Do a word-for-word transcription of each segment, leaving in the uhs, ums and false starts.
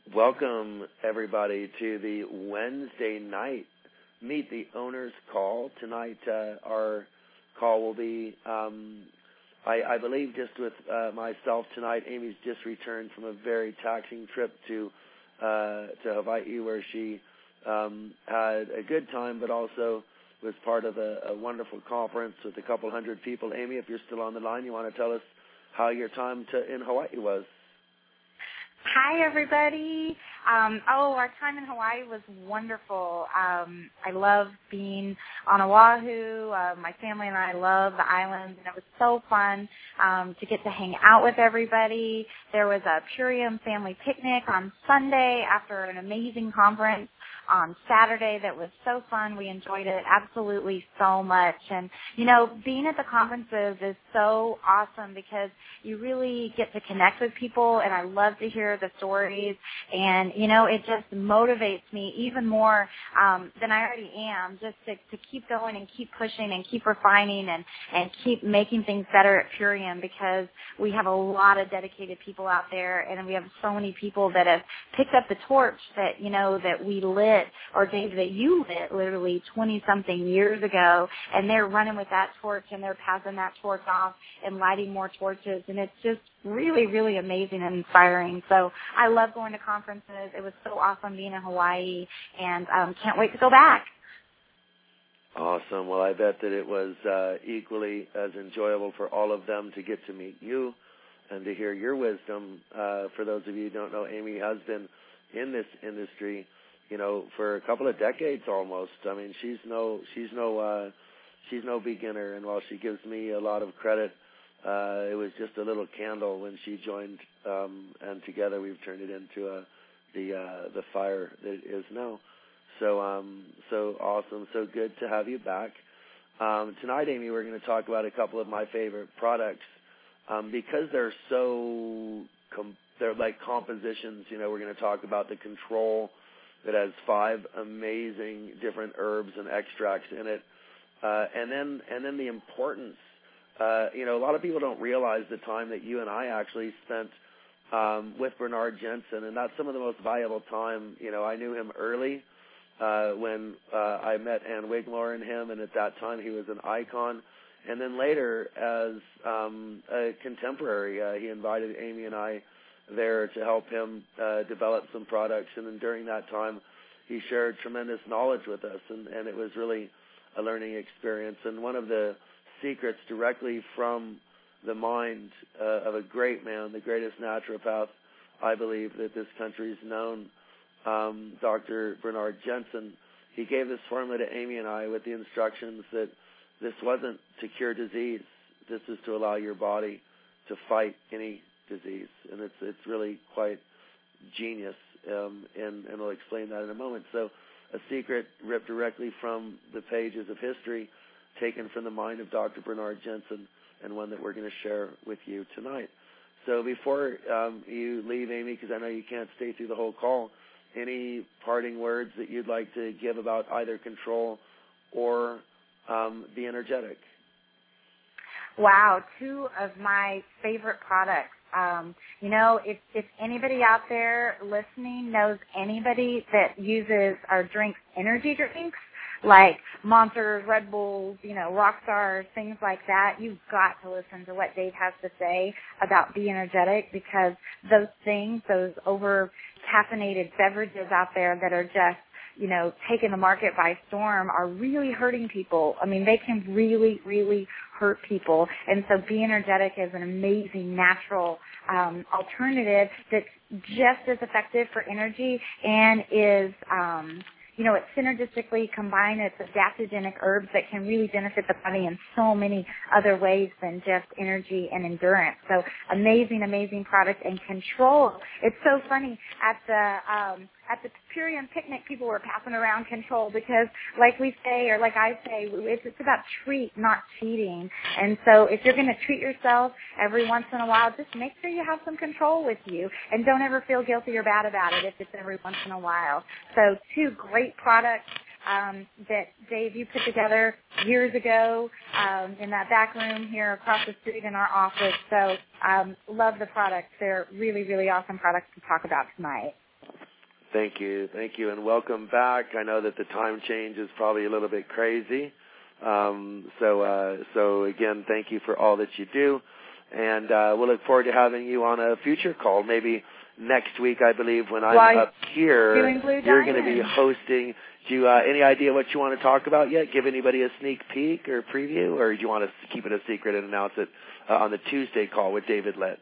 Welcome, everybody, to the Wednesday night Meet the Owners call. Tonight, uh, our call will be, um, I, I believe, just with uh, myself tonight. Amy's just returned from a very taxing trip to uh, to Hawaii, where she um, had a good time, but also was part of a, a wonderful conference with a couple hundred people. Amy, if you're still on the line, you want to tell us how your time to, in Hawaii was? Hi, everybody. Um, oh, our time in Hawaii was wonderful. Um, I love being on Oahu. Uh, my family and I love the islands, and it was so fun um, to get to hang out with everybody. There was a Purium family picnic on Sunday after an amazing conference on Saturday that was so fun. We enjoyed it absolutely so much. And, you know, being at the conferences is so awesome because you really get to connect with people, and I love to hear the stories. And, you know, it just motivates me even more um, than I already am, just to, to keep going and keep pushing and keep refining and, and keep making things better at Purium, because we have a lot of dedicated people out there, and we have so many people that have picked up the torch that, you know, that we lit, or Dave, that you lit literally twenty-something years ago, and they're running with that torch, and they're passing that torch off and lighting more torches, and it's just really, really amazing and inspiring. So I love going to conferences. It was so awesome being in Hawaii, and um, can't wait to go back. Awesome. Well, I bet that it was uh, equally as enjoyable for all of them to get to meet you and to hear your wisdom. Uh, for those of you who don't know, Amy has been in this industry, you know, for a couple of decades almost. I mean, she's no, she's no, uh, she's no beginner. And while she gives me a lot of credit, uh, it was just a little candle when she joined, um, and together we've turned it into a, the uh, the fire that it is now. So, um, so awesome, so good to have you back. Um, tonight, Amy, we're going to talk about a couple of my favorite products um, because they're so, com- they're like compositions. You know, we're going to talk about the Control that has five amazing different herbs and extracts in it, uh, and then and then the importance. Uh, you know, a lot of people don't realize the time that you and I actually spent um, with Bernard Jensen, and that's some of the most valuable time. You know, I knew him early uh, when uh, I met Ann Wigmore and him, and at that time he was an icon. And then later, as um, a contemporary, uh, he invited Amy and I there to help him uh, develop some products. And then during that time, he shared tremendous knowledge with us, and, and it was really a learning experience. And one of the secrets directly from the mind uh, of a great man, the greatest naturopath, I believe, that this country's known, um, Doctor Bernard Jensen, he gave this formula to Amy and I with the instructions that this wasn't to cure disease. This is to allow your body to fight any disease, and it's it's really quite genius, um, and, and we'll explain that in a moment. So a secret ripped directly from the pages of history, taken from the mind of Doctor Bernard Jensen, and one that we're going to share with you tonight. So before um, you leave, Amy, because I know you can't stay through the whole call, any parting words that you'd like to give about either Control or um, the Energetic? Wow, two of my favorite products. Um, you know, if, if anybody out there listening knows anybody that uses or drinks energy drinks, like Monsters, Red Bulls, you know, Rockstars, things like that, you've got to listen to what Dave has to say about Be Energetic, because those things, those over-caffeinated beverages out there that are just, you know, taking the market by storm are really hurting people. I mean, they can really, really hurt people. And so Be Energetic is an amazing natural um, alternative that's just as effective for energy and is, um, you know, it's synergistically combined. It's adaptogenic herbs that can really benefit the body in so many other ways than just energy and endurance. So amazing, amazing product. And Control. It's so funny at the um, at the Purium picnic, people were passing around Control because, like we say, or like I say, it's, it's about treat, not cheating. And so if you're going to treat yourself every once in a while, just make sure you have some Control with you, and don't ever feel guilty or bad about it if it's every once in a while. So two great products um, that, Dave, you put together years ago um, in that back room here across the street in our office. So um, love the products. They're really, really awesome products to talk about tonight. Thank you. Thank you, and welcome back. I know that the time change is probably a little bit crazy. Um, so, uh, so again, thank you for all that you do. And uh, we'll look forward to having you on a future call, maybe next week, I believe, when I'm Why, up here. You're going to be hosting. Do you uh, any idea what you want to talk about yet? Give anybody a sneak peek or preview, or do you want to keep it a secret and announce it uh, on the Tuesday call with David Lett?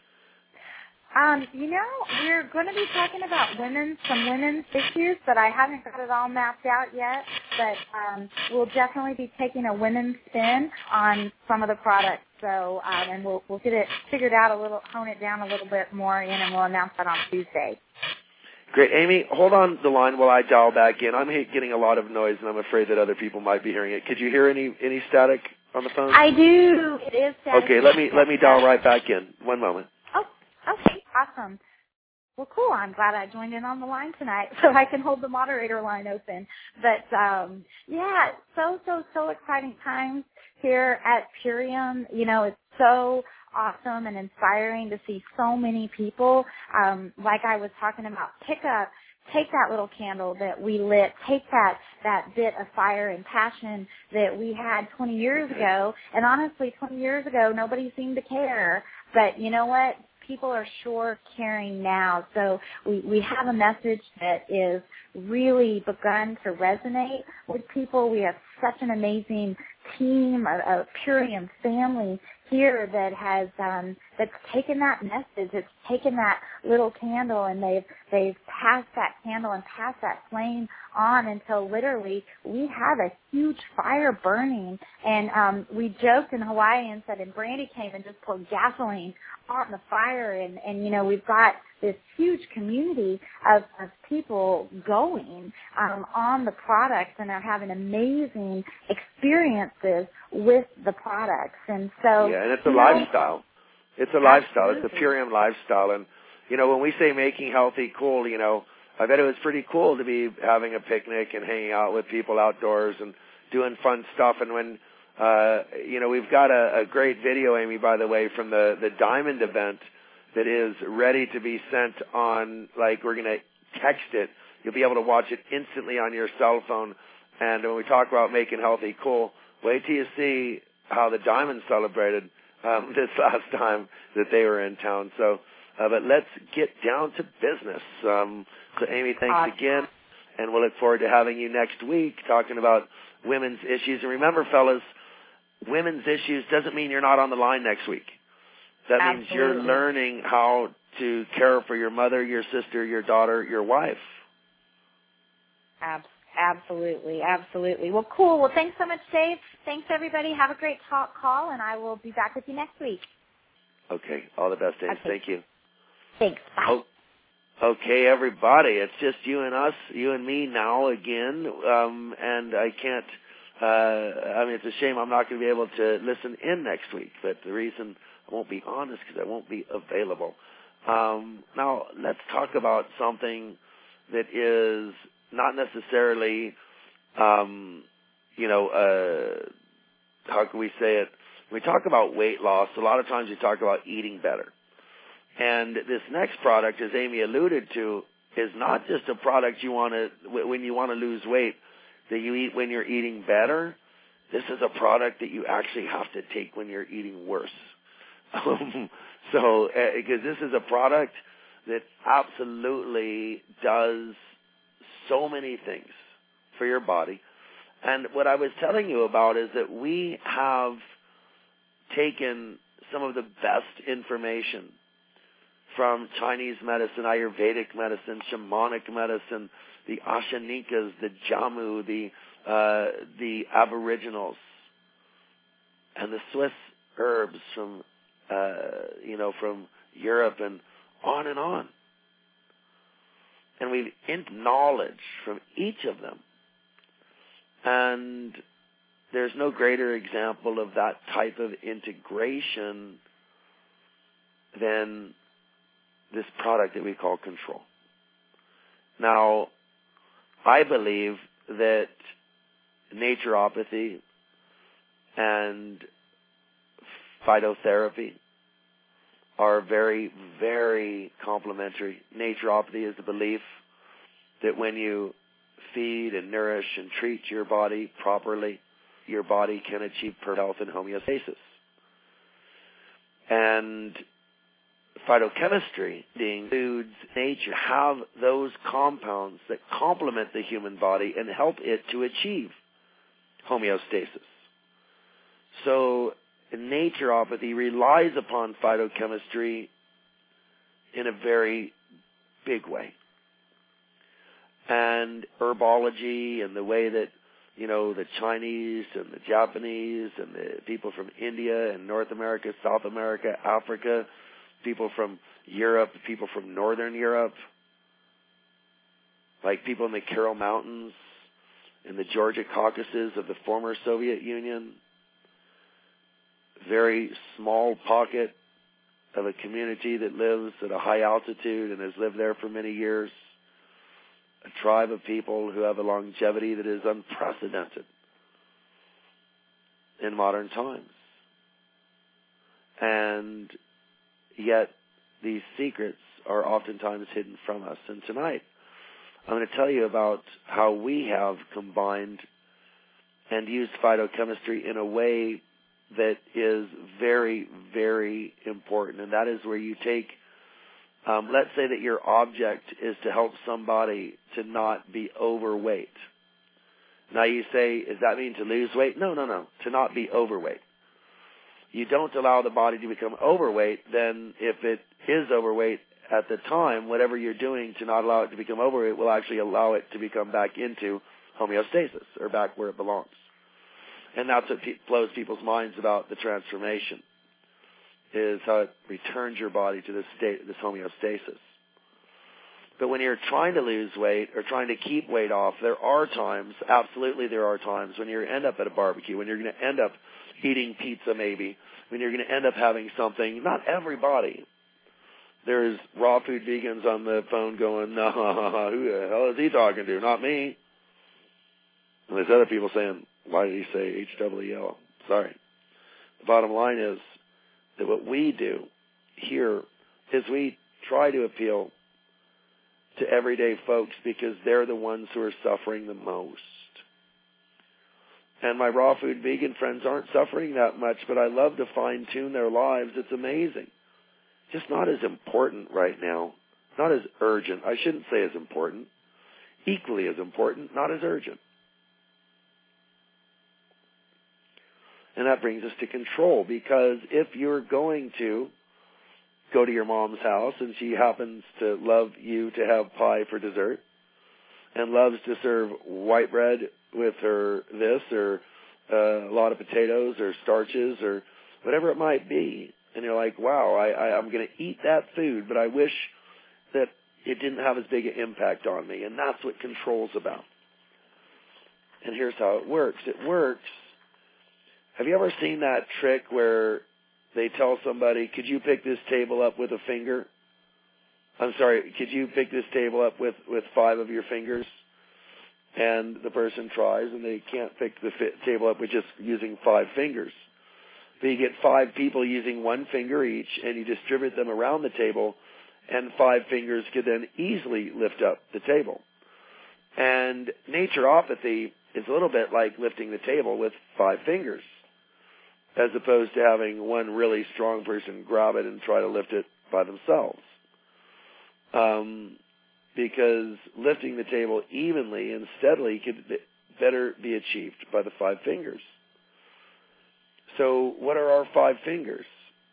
Um, you know, we're going to be talking about women's, some women's issues, but I haven't got it all mapped out yet. But um, we'll definitely be taking a women's spin on some of the products. So, um, and we'll we'll get it figured out a little, hone it down a little bit more in, and we'll announce that on Tuesday. Great. Amy, hold on the line while I dial back in. I'm getting a lot of noise, and I'm afraid that other people might be hearing it. Could you hear any any static on the phone? I do. It is static. Okay, let me let me dial right back in. One moment. Oh, okay. Awesome. Well, cool. I'm glad I joined in on the line tonight so I can hold the moderator line open. But, um, yeah, so, so, so exciting times here at Purium. You know, it's so awesome and inspiring to see so many people, um, like I was talking about, pick up, take that little candle that we lit, take that, that bit of fire and passion that we had twenty years ago. And honestly, twenty years ago, nobody seemed to care. But you know what? People are sure caring now. So we, we have a message that is really begun to resonate with people. We have such an amazing team, a, a Purium family here that has um, that's taken that message, it's taken that little candle, and they've they've passed that candle and passed that flame on until literally we have a huge fire burning. And um, we joked in Hawaii and said, and Brandy came and just poured gasoline on the fire, and, and you know, we've got this huge community of, of people going um, on the products, and they're having amazing experiences with the products. And so, yeah, and it's a know, lifestyle. It's a lifestyle. Absolutely. It's a Purium lifestyle. And, you know, when we say making healthy cool, you know, I bet it was pretty cool to be having a picnic and hanging out with people outdoors and doing fun stuff. And when, uh, you know, we've got a, a great video, Amy, by the way, from the, the Diamond event that is ready to be sent on, like, we're going to text it. You'll be able to watch it instantly on your cell phone. And when we talk about making healthy cool, wait till you see how the Diamond celebrated um, this last time that they were in town. So, uh, but let's get down to business. Um, so, Amy, thanks awesome. again, and we'll look forward to having you next week talking about women's issues. And remember, fellas, women's issues doesn't mean you're not on the line next week. That Absolutely. means you're learning how to care for your mother, your sister, your daughter, your wife. Absolutely. Absolutely, absolutely. Well, cool. Well, thanks so much, Dave. Thanks, everybody. Have a great talk call, and I will be back with you next week. Okay. All the best, Dave. Okay. Thank you. Thanks. Bye. Oh, okay, everybody. It's just you and us, you and me now again, um, and I can't, uh, I mean, it's a shame I'm not going to be able to listen in next week, but the reason I won't be on is because I won't be available. Um, now, let's talk about something that is not necessarily, um, you know, uh, how can we say it? When we talk about weight loss, a lot of times we talk about eating better. And this next product, as Amy alluded to, is not just a product you want to, when you want to lose weight, that you eat when you're eating better. This is a product that you actually have to take when you're eating worse. so, because uh, this is a product that absolutely does so many things for your body. And what I was telling you about is that we have taken some of the best information from Chinese medicine, Ayurvedic medicine, shamanic medicine, the Ashanikas, the Jamu, the uh, the Aboriginals, and the Swiss herbs from uh, you know from Europe, and on and on. And we've gained knowledge from each of them. And there's no greater example of that type of integration than this product that we call Control. Now, I believe that naturopathy and phytotherapy are very, very complementary. Naturopathy is the belief that when you feed and nourish and treat your body properly, your body can achieve perfect health and homeostasis. And phytochemistry, being foods, nature, have those compounds that complement the human body and help it to achieve homeostasis. So naturopathy relies upon phytochemistry in a very big way. And herbology and the way that, you know, the Chinese and the Japanese and the people from India and North America, South America, Africa, people from Europe, people from Northern Europe, like people in the Ural Mountains, in the Georgia Caucasus of the former Soviet Union, very small pocket of a community that lives at a high altitude and has lived there for many years, a tribe of people who have a longevity that is unprecedented in modern times. And yet these secrets are oftentimes hidden from us. And tonight I'm going to tell you about how we have combined and used phytochemistry in a way that is very, very important. And that is where you take, um, let's say that your object is to help somebody to not be overweight. Now you say, does that mean to lose weight? No, no, no, to not be overweight. You don't allow the body to become overweight, then if it is overweight at the time, whatever you're doing to not allow it to become overweight will actually allow it to become back into homeostasis, or back where it belongs. And that's what pe- blows people's minds about the transformation, is how it returns your body to this state, this homeostasis. But when you're trying to lose weight or trying to keep weight off, there are times, absolutely there are times, when you end up at a barbecue, when you're going to end up eating pizza maybe, when you're going to end up having something, not everybody. There's raw food vegans on the phone going, no, who the hell is he talking to? Not me. And there's other people saying, why did he say H W E L? Sorry. The bottom line is that what we do here is we try to appeal to everyday folks because they're the ones who are suffering the most. And my raw food vegan friends aren't suffering that much, but I love to fine-tune their lives. It's amazing. Just not as important right now. Not as urgent. I shouldn't say as important. Equally as important, not as urgent. And that brings us to control, because if you're going to go to your mom's house and she happens to love you to have pie for dessert and loves to serve white bread with her this or uh, a lot of potatoes or starches or whatever it might be, and you're like, wow, I, I, I'm going to eat that food, but I wish that it didn't have as big an impact on me. And that's what control's about. And here's how it works. It works. Have you ever seen that trick where they tell somebody, could you pick this table up with a finger? I'm sorry, could you pick this table up with, with five of your fingers? And the person tries, and they can't pick the fi- table up with just using five fingers. But you get five people using one finger each, and you distribute them around the table, and five fingers could then easily lift up the table. And naturopathy is a little bit like lifting the table with five fingers, as opposed to having one really strong person grab it and try to lift it by themselves. Um, because lifting the table evenly and steadily could be, better be achieved by the five fingers. So what are our five fingers?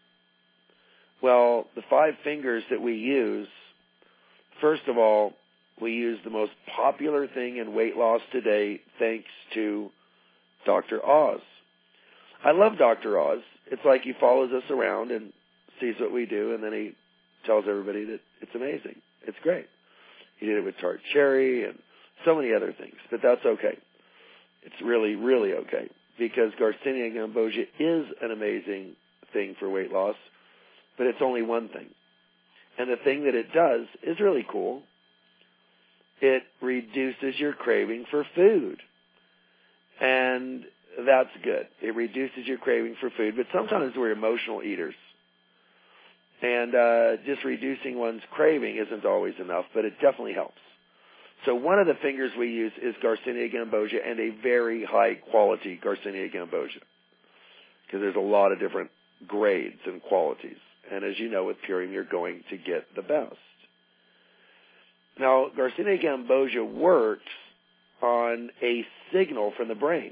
Well, the five fingers that we use, first of all, we use the most popular thing in weight loss today thanks to Doctor Oz. I love Doctor Oz. It's like he follows us around and sees what we do, and then he tells everybody that it's amazing. It's great. He did it with tart cherry and so many other things, but that's okay. It's really, really okay, because Garcinia gambogia is an amazing thing for weight loss, but it's only one thing. And the thing that it does is really cool. It reduces your craving for food. And that's good. It reduces your craving for food, but sometimes we're emotional eaters. And uh, just reducing one's craving isn't always enough, but it definitely helps. So one of the fingers we use is Garcinia gambosia, and a very high quality Garcinia gambosia, because there's a lot of different grades and qualities. And as you know, with Purium, you're going to get the best. Now, Garcinia gambosia works on a signal from the brain.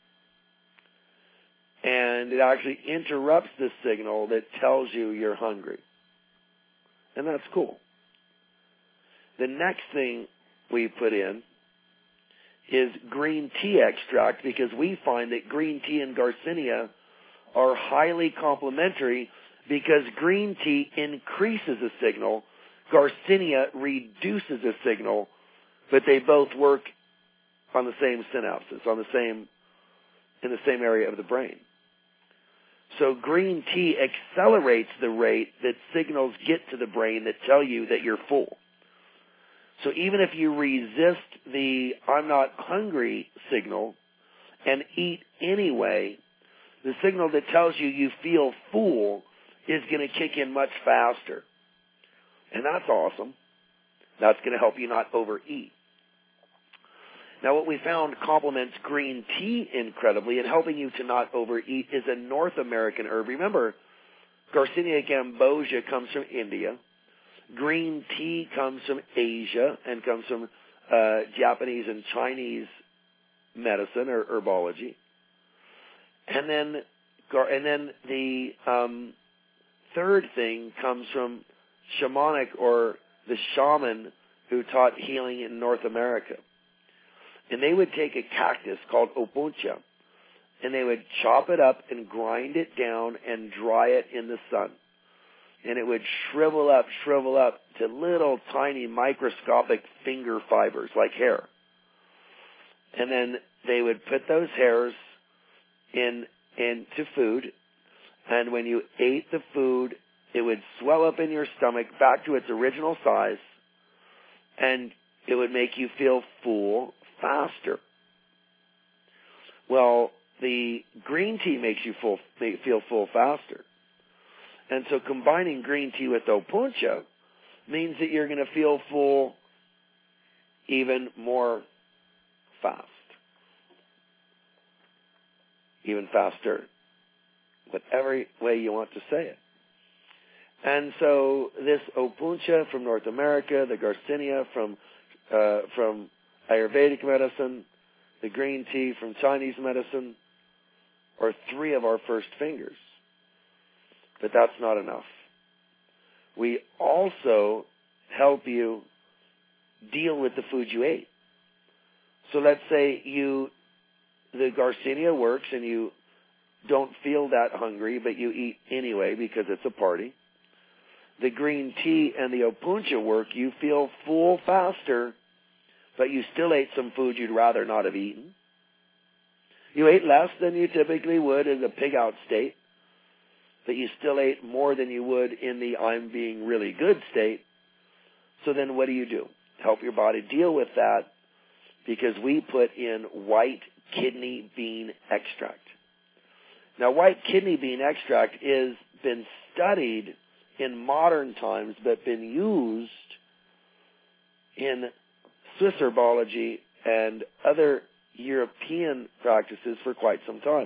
And it actually interrupts the signal that tells you you're hungry. And that's cool. The next thing we put in is green tea extract, because we find that green tea and Garcinia are highly complementary, because green tea increases a signal, Garcinia reduces a signal, but they both work on the same synapses, on the same, in the same area of the brain. So green tea accelerates the rate that signals get to the brain that tell you that you're full. So even if you resist the I'm not hungry signal and eat anyway, the signal that tells you you feel full is going to kick in much faster. And that's awesome. That's going to help you not overeat. Now, what we found complements green tea incredibly in helping you to not overeat is a North American herb. Remember, Garcinia gambosia comes from India. Green tea comes from Asia and comes from uh, Japanese and Chinese medicine or herbology. And then, and then the um, third thing comes from shamanic, or the shaman who taught healing in North America. And they would take a cactus called opuntia, and they would chop it up and grind it down and dry it in the sun. And it would shrivel up, shrivel up to little tiny microscopic finger fibers like hair. And then they would put those hairs in into food, and when you ate the food, it would swell up in your stomach back to its original size, and it would make you feel full faster. Well, the green tea makes you full, make, feel full faster. And so combining green tea with opuntia means that you're going to feel full even more fast. Even faster. Whatever way you want to say it. And so this opuntia from North America, the Garcinia from uh, from Ayurvedic medicine, the green tea from Chinese medicine, are three of our first fingers. But that's not enough. We also help you deal with the food you ate. So let's say you, the Garcinia works and you don't feel that hungry, but you eat anyway because it's a party. The green tea and the opuntia work, you feel full faster, but you still ate some food you'd rather not have eaten. You ate less than you typically would in the pig-out state, but you still ate more than you would in the I'm being really good state. So then what do you do? Help your body deal with that, because we put in white kidney bean extract. Now, white kidney bean extract has been studied in modern times, but been used in Swiss herbology and other European practices for quite some time.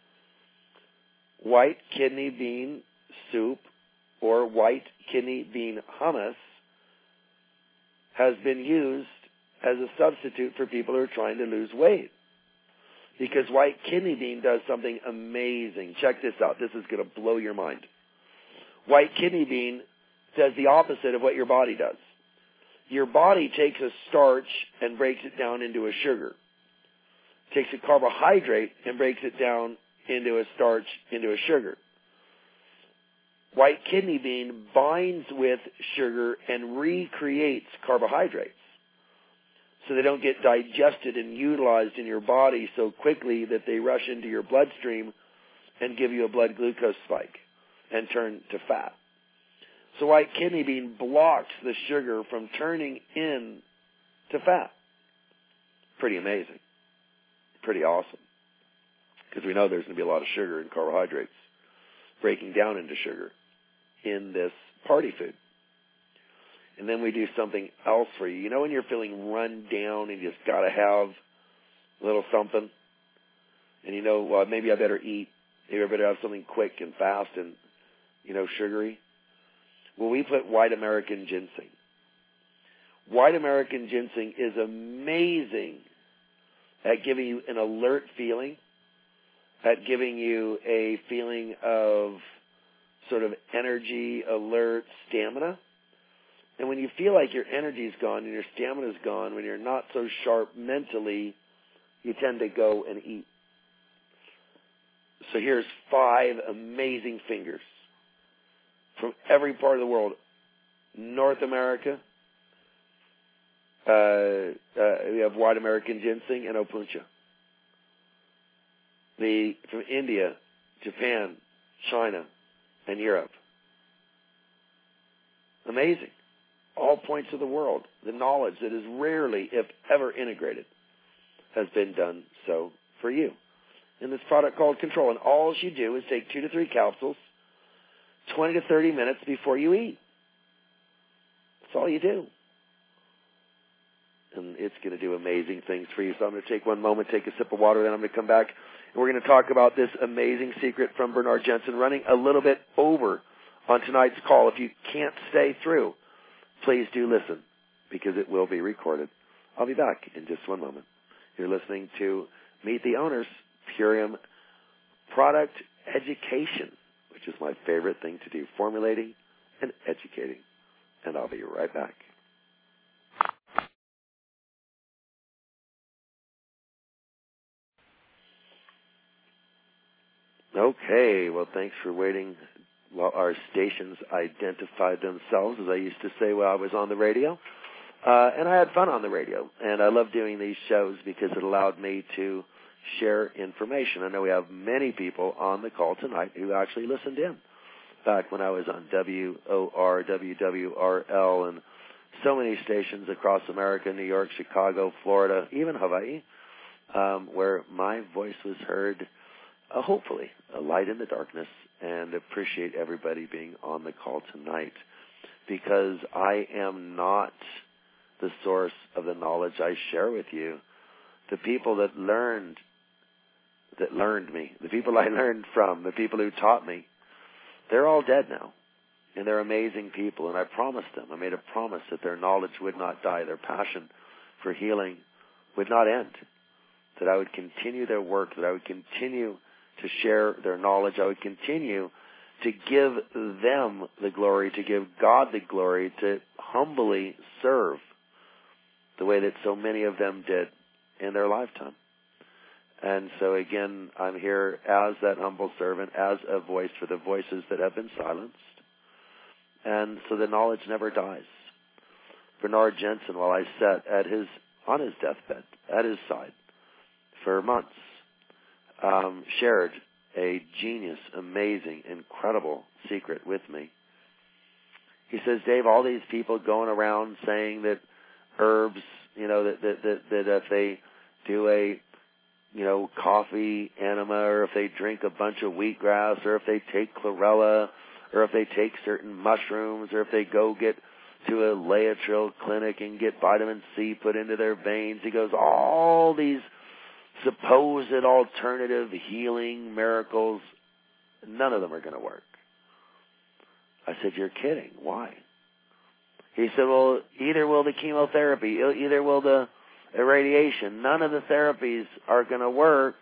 White kidney bean soup or white kidney bean hummus has been used as a substitute for people who are trying to lose weight. Because white kidney bean does something amazing. Check this out. This is going to blow your mind. White kidney bean does the opposite of what your body does. Your body takes a starch and breaks it down into a sugar. Takes a carbohydrate and breaks it down into a starch, into a sugar. White kidney bean binds with sugar and recreates carbohydrates, so they don't get digested and utilized in your body so quickly that they rush into your bloodstream and give you a blood glucose spike and turn to fat. So white kidney bean blocks the sugar from turning in to fat. Pretty amazing. Pretty awesome. Because we know there's going to be a lot of sugar and carbohydrates breaking down into sugar in this party food. And then we do something else for you. You know when you're feeling run down and you just got to have a little something? And you know, well, maybe I better eat. Maybe I better have something quick and fast and, you know, sugary. Well, we put White American Ginseng. White American Ginseng is amazing at giving you an alert feeling, at giving you a feeling of sort of energy, alert, stamina. And when you feel like your energy's gone and your stamina's gone, when you're not so sharp mentally, you tend to go and eat. So here's five amazing fingers from every part of the world. North America, uh, uh, we have White American Ginseng and Opuntia. The, from India, Japan, China, and Europe. Amazing. All points of the world. The knowledge that is rarely, if ever, integrated has been done so for you in this product called Control. And all you do is take two to three capsules, twenty to thirty minutes before you eat. That's all you do. And it's going to do amazing things for you. So I'm going to take one moment, take a sip of water, then I'm going to come back, and we're going to talk about this amazing secret from Bernard Jensen, running a little bit over on tonight's call. If you can't stay through, please do listen, because it will be recorded. I'll be back in just one moment. You're listening to Meet the Owners, Purium Product Education, which is my favorite thing to do, formulating and educating. And I'll be right back. Okay, well, thanks for waiting while our stations identified themselves, as I used to say while I was on the radio. Uh, and I had fun on the radio, and I love doing these shows because it allowed me to share information. I know we have many people on the call tonight who actually listened in back when I was on W O R, W W R L, and so many stations across America, New York, Chicago, Florida, even Hawaii, um, where my voice was heard, uh, hopefully, a light in the darkness, and appreciate everybody being on the call tonight, because I am not the source of the knowledge I share with you. The people that learned, that learned me, the people I learned from, the people who taught me, they're all dead now. And they're amazing people, and I promised them, I made a promise that their knowledge would not die, their passion for healing would not end, that I would continue their work, that I would continue to share their knowledge, I would continue to give them the glory, to give God the glory, to humbly serve the way that so many of them did in their lifetime. And so again, I'm here as that humble servant, as a voice for the voices that have been silenced. And so the knowledge never dies. Bernard Jensen, while I sat at his, on his deathbed, at his side for months, um, shared a genius, amazing, incredible secret with me. He says, Dave, all these people going around saying that herbs, you know, that, that, that, that if they do a, you know, coffee enema, or if they drink a bunch of wheatgrass, or if they take chlorella, or if they take certain mushrooms, or if they go get to a Laetrile clinic and get vitamin C put into their veins. He goes, all these supposed alternative healing miracles, none of them are going to work. I said, you're kidding. Why? He said, well, either will the chemotherapy, either will the irradiation. None of the therapies are going to work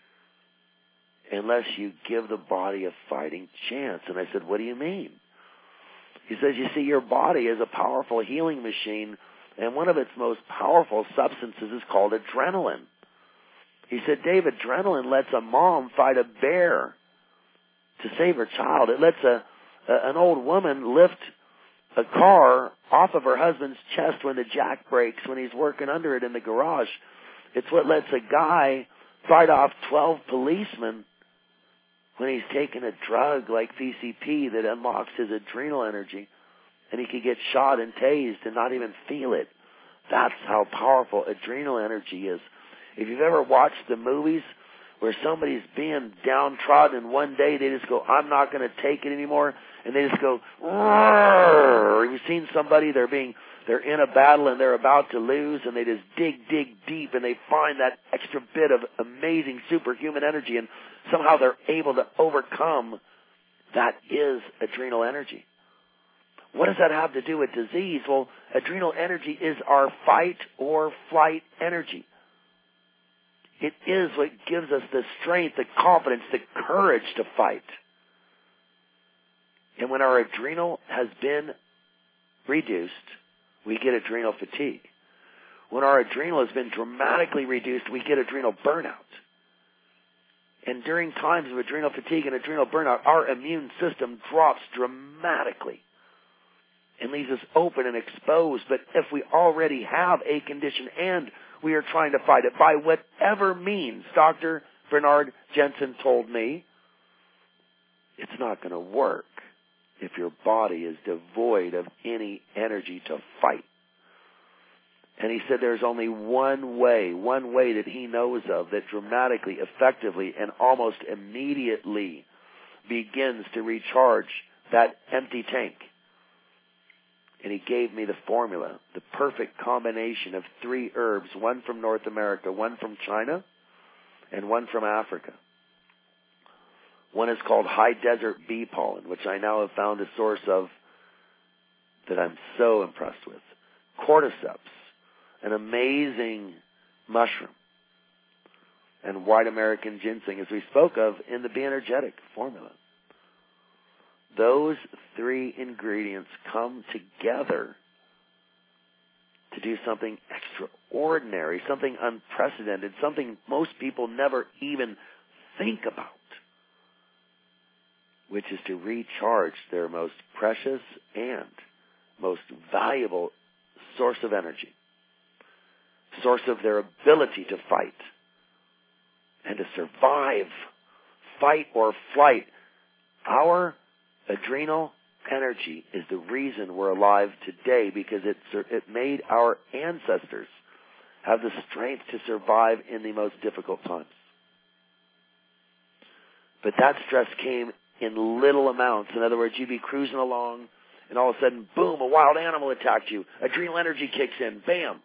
unless you give the body a fighting chance. And I said, what do you mean? He says, you see, your body is a powerful healing machine, and one of its most powerful substances is called adrenaline. He said, Dave, adrenaline lets a mom fight a bear to save her child. It lets a, a an old woman lift a car off of her husband's chest when the jack breaks, when he's working under it in the garage. It's what lets a guy fight off twelve policemen when he's taking a drug like P C P that unlocks his adrenal energy, and he could get shot and tased and not even feel it. That's how powerful adrenal energy is. If you've ever watched the movies where somebody's being downtrodden and one day they just go, I'm not going to take it anymore, and they just go, roar. You seen somebody, they're being, they're in a battle and they're about to lose, and they just dig, dig deep, and they find that extra bit of amazing superhuman energy, and somehow they're able to overcome. That is adrenal energy. What does that have to do with disease? Well, adrenal energy is our fight or flight energy. It is what gives us the strength, the confidence, the courage to fight. And when our adrenal has been reduced, we get adrenal fatigue. When our adrenal has been dramatically reduced, we get adrenal burnout. And during times of adrenal fatigue and adrenal burnout, our immune system drops dramatically and leaves us open and exposed. But if we already have a condition and we are trying to fight it by whatever means, Doctor Bernard Jensen told me, it's not going to work if your body is devoid of any energy to fight. And he said there's only one way, one way that he knows of that dramatically, effectively, and almost immediately begins to recharge that empty tank. And he gave me the formula, the perfect combination of three herbs, one from North America, one from China, and one from Africa. One is called high desert bee pollen, which I now have found a source of that I'm so impressed with. Cordyceps, an amazing mushroom. And white American ginseng, as we spoke of in the Be Energetic formula. Those three ingredients come together to do something extraordinary, something unprecedented, something most people never even think about, which is to recharge their most precious and most valuable source of energy, source of their ability to fight and to survive, fight or flight. Our adrenal energy is the reason we're alive today, because it, it made our ancestors have the strength to survive in the most difficult times. But that stress came in little amounts. In other words, you'd be cruising along, and all of a sudden, boom, a wild animal attacked you. Adrenal energy kicks in. Bam.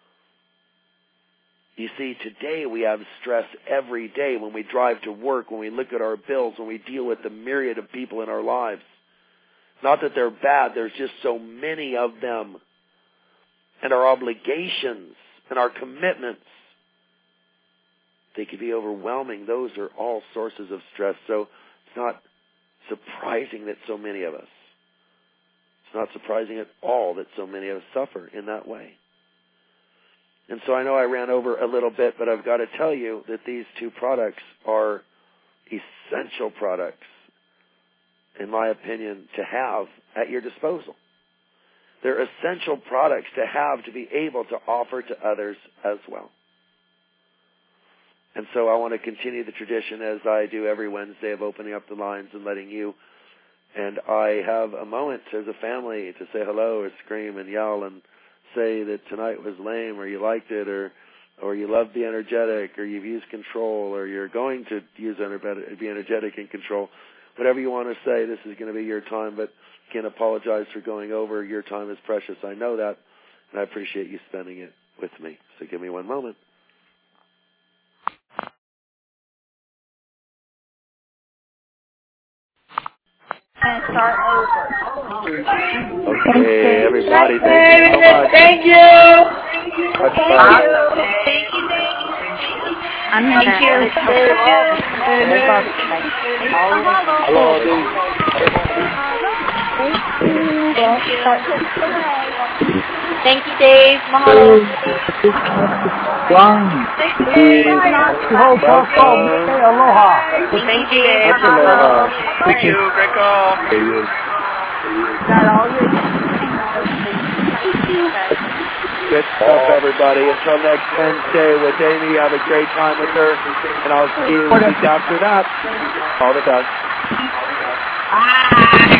You see, today we have stress every day when we drive to work, when we look at our bills, when we deal with the myriad of people in our lives. Not that they're bad, there's just so many of them. And our obligations and our commitments, they can be overwhelming. Those are all sources of stress. So it's not surprising that so many of us, it's not surprising at all that so many of us suffer in that way. And so I know I ran over a little bit, but I've got to tell you that these two products are essential products, in my opinion, to have at your disposal. They're essential products to have, to be able to offer to others as well. And so I want to continue the tradition, as I do every Wednesday, of opening up the lines and letting you and I have a moment as a family to say hello or scream and yell and say that tonight was lame, or you liked it, or or you love Be Energetic, or you've used control, or you're going to use Be Energetic in control. Whatever you want to say, this is going to be your time, but can't apologize for going over. Your time is precious. I know that, and I appreciate you spending it with me. So give me one moment. And start over. Okay, everybody, thank you so much. Thank you. Thank you. Much Thank fun. you. Thank you. I'm going to edit Thank you. Hello, dude. Thank you. Thank you, Dave. Mahalo. One, two, welcome. Say aloha. Thank you, Dave. Much aloha. Thank you. Great call. Got all your Good stuff, everybody. Until next Wednesday with Amy, have a great time with her, and I'll see you the week after that. All the best. Bye.